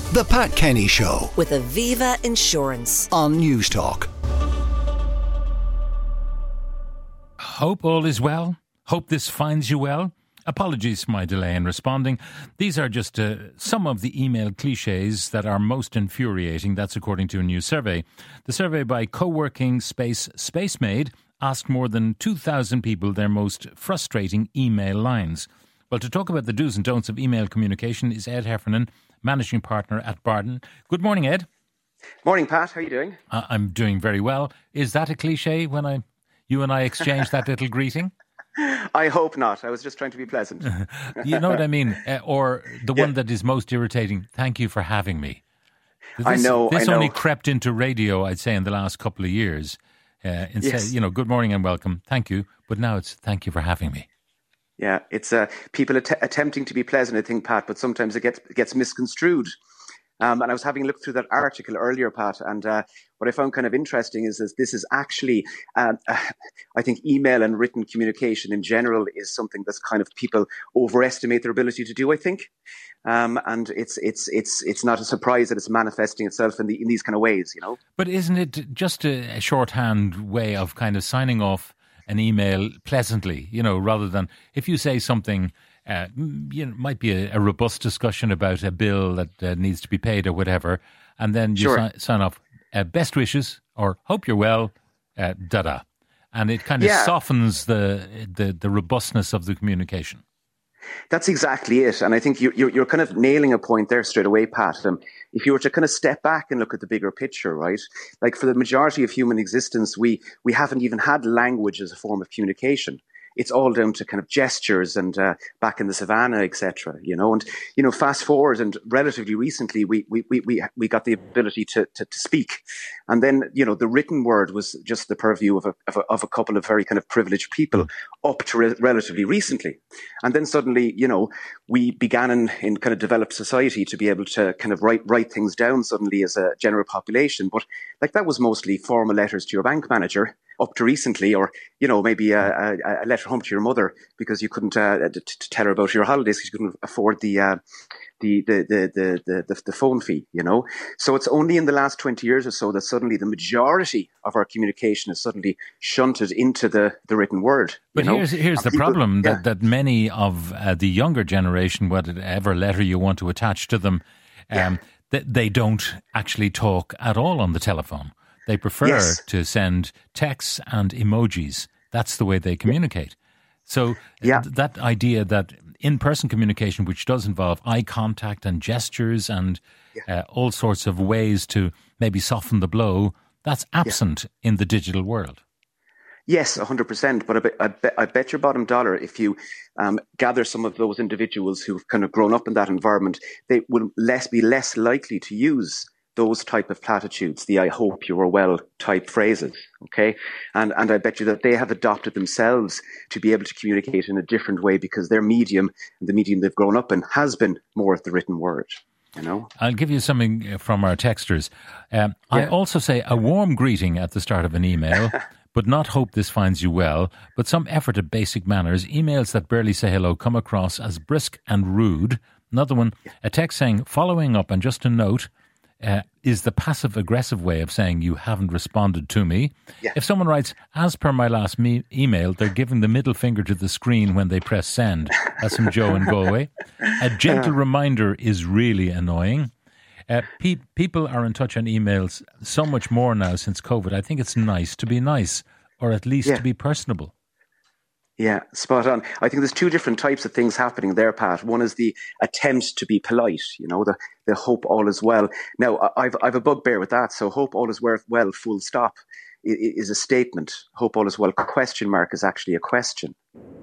The Pat Kenny Show with Aviva Insurance on Newstalk. Hope all is well. Hope this finds you well. Apologies for my delay in responding. These are just some of the email cliches that are most infuriating. That's according to a new survey. The survey by co-working space Spacemade asked more than 2,000 people their most frustrating email lines. Well, to talk about the do's and don'ts of email communication is Ed Heffernan, Managing Partner at Bardin. Good morning, Ed. Morning, Pat. How are you doing? I'm doing very well. Is that a cliche when you and I exchange that little greeting? I hope not. I was just trying to be pleasant. You know what I mean? Or the one that is most irritating, thank you for having me. I know. Only crept into radio, I'd say, in the last couple of years. Instead, good morning and welcome, thank you. But now it's thank you for having me. Yeah, it's people attempting to be pleasant, I think, Pat, but sometimes it gets misconstrued. And I was having a look through that article earlier, Pat, and what I found kind of interesting is this is actually, I think email and written communication in general is something that's kind of people overestimate their ability to do, I think. And it's not a surprise that it's manifesting itself in these kind of ways, you know. But isn't it just a shorthand way of kind of signing off an email pleasantly, rather than if you say something, might be a robust discussion about a bill that needs to be paid or whatever, and then you sign off best wishes or hope you're well, da-da. And it kind of softens the robustness of the communication. That's exactly it. And I think you're kind of nailing a point there straight away, Pat. If you were to kind of step back and look at the bigger picture, right? Like for the majority of human existence, we haven't even had language as a form of communication. It's all down to kind of gestures and back in the savannah, etc. And fast forward and relatively recently, we got the ability to speak, and then the written word was just the purview of a couple of very kind of privileged people up to relatively recently, and then suddenly we began in kind of developed society to be able to kind of write things down suddenly as a general population, but like that was mostly formal letters to your bank manager up to recently, or maybe a letter home to your mother because you couldn't to tell her about your holidays because you couldn't afford the phone fee. So it's only in the last 20 years or so that suddenly the majority of our communication is suddenly shunted into the written word. But here's the problem that many of the younger generation, whatever letter you want to attach to them, they don't actually talk at all on the telephone. They prefer to send texts and emojis. That's the way they communicate. So that idea that in-person communication, which does involve eye contact and gestures and all sorts of ways to maybe soften the blow, that's absent in the digital world. Yes, 100%. But I bet your bottom dollar if you gather some of those individuals who've kind of grown up in that environment, they will be less likely to use those type of platitudes, the I hope you are well type phrases, okay? And I bet you that they have adopted themselves to be able to communicate in a different way because their medium, the medium they've grown up in, has been more of the written word, I'll give you something from our texters. I also say a warm greeting at the start of an email, but not hope this finds you well, but some effort at basic manners. Emails that barely say hello come across as brisk and rude. Another one, a text saying, following up and just a note, is the passive-aggressive way of saying you haven't responded to me. Yeah. If someone writes, as per my last email, they're giving the middle finger to the screen when they press send. That's from Joe in Galway. A gentle reminder is really annoying. People are in touch on emails so much more now since COVID. I think it's nice to be nice, or at least to be personable. Yeah, spot on. I think there's two different types of things happening there, Pat. One is the attempt to be polite, the hope all is well. Now, I've a bugbear with that. So hope all is well, full stop, is a statement. Hope all is well, question mark is actually a question,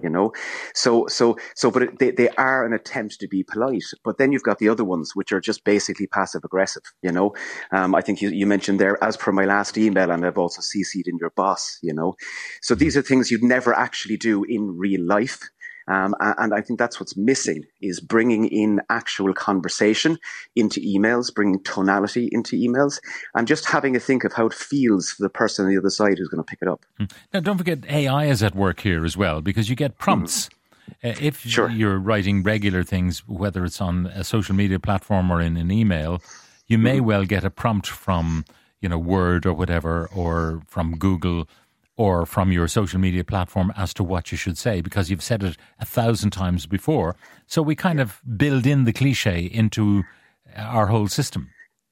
but they are an attempt to be polite. But then you've got the other ones, which are just basically passive aggressive, I think you mentioned there, as per my last email, and I've also CC'd in your boss, So these are things you'd never actually do in real life. And I think that's what's missing, is bringing in actual conversation into emails, bringing tonality into emails, and just having a think of how it feels for the person on the other side who's going to pick it up. Now, don't forget AI is at work here as well, because you get prompts. If Sure. you're writing regular things, whether it's on a social media platform or in an email, you may well get a prompt from, Word or whatever, or from Google or from your social media platform as to what you should say, because you've said it 1,000 times before. So we kind of build in the cliche into our whole system.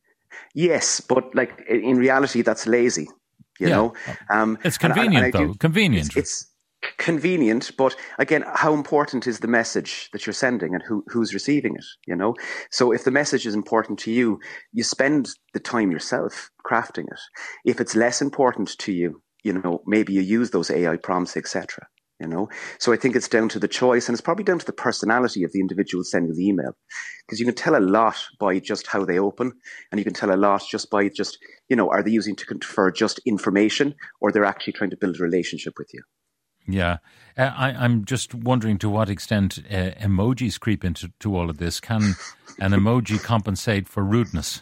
Yes, but in reality, that's lazy. You know, it's convenient Convenient. It's convenient, but again, how important is the message that you're sending and who's receiving it? So if the message is important to you, you spend the time yourself crafting it. If it's less important to you, maybe you use those AI prompts, etc. So I think it's down to the choice, and it's probably down to the personality of the individual sending the email, because you can tell a lot by just how they open, and you can tell a lot just by are they using to confer just information, or they're actually trying to build a relationship with you. Yeah. I'm just wondering to what extent emojis creep into all of this. Can an emoji compensate for rudeness?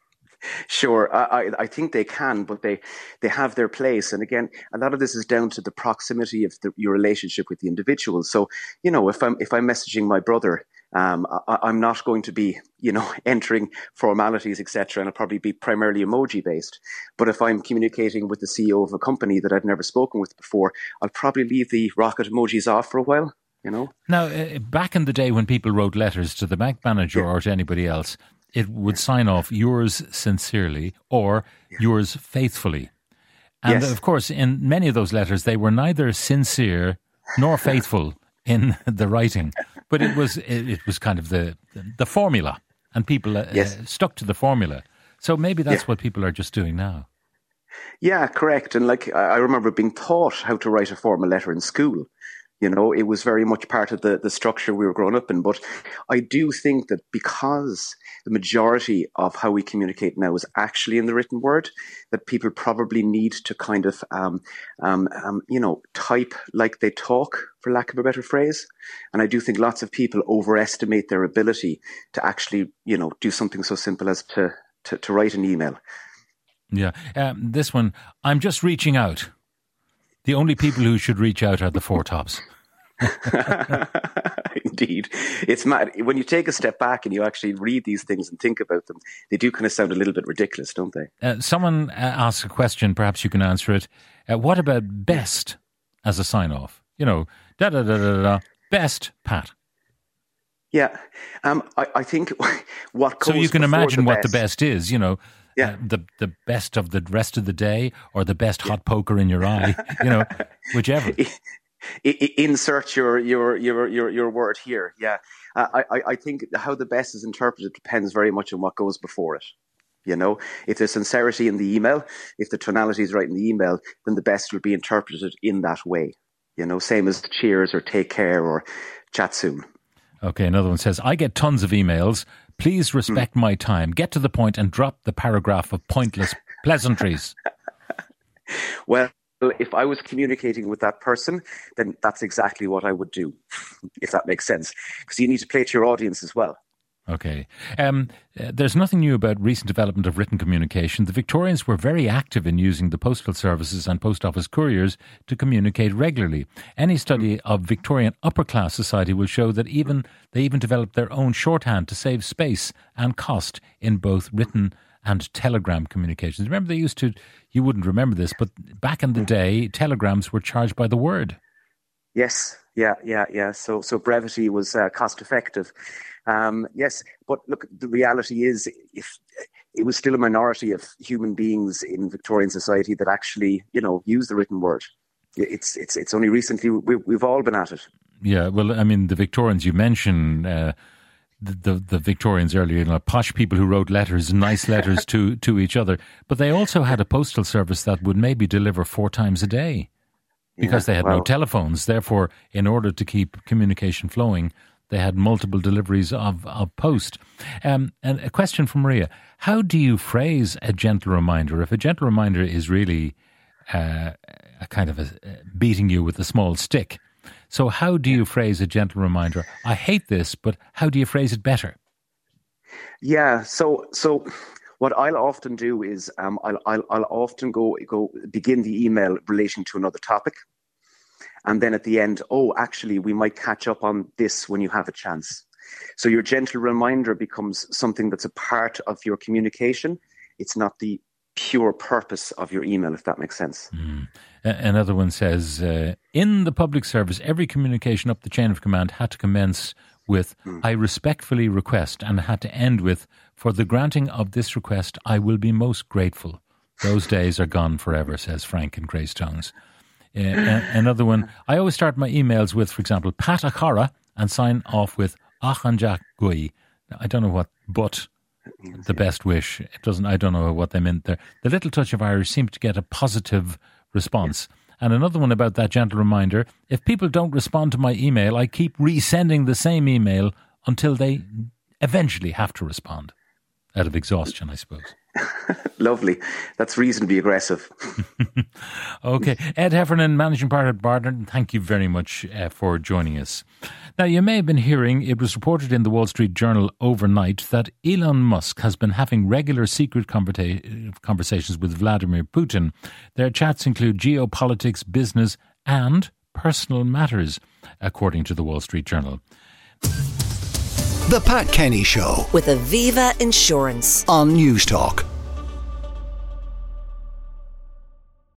Sure, I think they can, but they have their place. And again, a lot of this is down to the proximity of your relationship with the individual. So, if I'm messaging my brother, I'm not going to be, entering formalities, etc., and I'll probably be primarily emoji based. But if I'm communicating with the CEO of a company that I've never spoken with before, I'll probably leave the rocket emojis off for a while. Now, back in the day when people wrote letters to the bank manager or to anybody else, it would sign off yours sincerely or yours faithfully. And of course, in many of those letters, they were neither sincere nor faithful in the writing, but it was kind of the formula, and people stuck to the formula. So maybe that's what people are just doing now. Yeah, correct. And I remember being taught how to write a formal letter in school. It was very much part of the structure we were growing up in. But I do think that because the majority of how we communicate now is actually in the written word, that people probably need to kind of, type like they talk, for lack of a better phrase. And I do think lots of people overestimate their ability to actually, do something so simple as to write an email. Yeah. This one, I'm just reaching out. The only people who should reach out are the Four Tops. Indeed. It's mad. When you take a step back and you actually read these things and think about them, they do kind of sound a little bit ridiculous, don't they? Someone asked a question, perhaps you can answer it. What about best as a sign-off? Best, Pat. Yeah. I think what goes so you can imagine what the best is, Yeah. The best of the rest of the day, or the best hot poker in your eye, whichever. Insert your word here. Yeah, I think how the best is interpreted depends very much on what goes before it. If there's sincerity in the email, if the tonality is right in the email, then the best will be interpreted in that way. Same as cheers or take care or chat soon. Okay, another one says, I get tons of emails. Please respect my time. Get to the point and drop the paragraph of pointless pleasantries. Well, if I was communicating with that person, then that's exactly what I would do, if that makes sense. Because you need to play to your audience as well. Okay. There's nothing new about recent development of written communication. The Victorians were very active in using the postal services and post office couriers to communicate regularly. Any study of Victorian upper class society will show that they even developed their own shorthand to save space and cost in both written and telegram communications. Remember, you wouldn't remember this, but back in the day, telegrams were charged by the word. Yes. Yeah. So brevity was cost effective. Yes, but look, the reality is, if it was still a minority of human beings in Victorian society that actually, use the written word. It's only recently we've all been at it. Yeah, well, I mean, the Victorians you mentioned, the Victorians earlier, posh people who wrote letters, nice letters to each other, but they also had a postal service that would maybe deliver 4 times a day because they had no telephones. Therefore, in order to keep communication flowing, they had multiple deliveries of post. And a question from Maria. How do you phrase a gentle reminder? If a gentle reminder is really a kind of beating you with a small stick. So how do you phrase a gentle reminder? I hate this, but how do you phrase it better? Yeah, so what I'll often do is I'll often go begin the email relating to another topic. And then at the end, oh, actually, we might catch up on this when you have a chance. So your gentle reminder becomes something that's a part of your communication. It's not the pure purpose of your email, if that makes sense. Another one says, in the public service, every communication up the chain of command had to commence with, I respectfully request, and had to end with, for the granting of this request, I will be most grateful. Those days are gone forever, says Frank in Greystones. Another one, I always start my emails with, for example, Pat Achara, and sign off with Achanjak Gui. I don't know what, but the best wish. I don't know what they meant there. The little touch of Irish seemed to get a positive response. And another one about that gentle reminder, if people don't respond to my email, I keep resending the same email until they eventually have to respond. Out of exhaustion, I suppose. Lovely. That's reasonably aggressive. Okay. Ed Heffernan, Managing Partner at Bardner, thank you very much for joining us. Now, you may have been hearing, it was reported in the Wall Street Journal overnight that Elon Musk has been having regular secret conversations with Vladimir Putin. Their chats include geopolitics, business and personal matters, according to the Wall Street Journal. The Pat Kenny Show with Aviva Insurance on News Talk.